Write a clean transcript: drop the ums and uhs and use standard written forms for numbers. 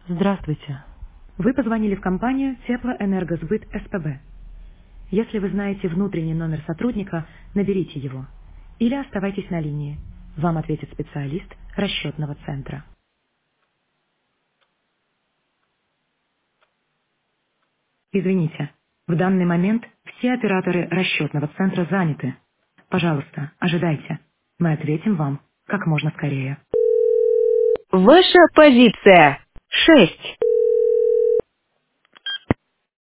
Здравствуйте. Вы позвонили в компанию Теплоэнергосбыт СПБ. Если вы знаете внутренний номер сотрудника, наберите его. Или оставайтесь на линии. Вам ответит специалист расчетного центра. Извините, в данный момент все операторы расчетного центра заняты. Пожалуйста, ожидайте. Мы ответим вам как можно скорее. Ваша позиция 6.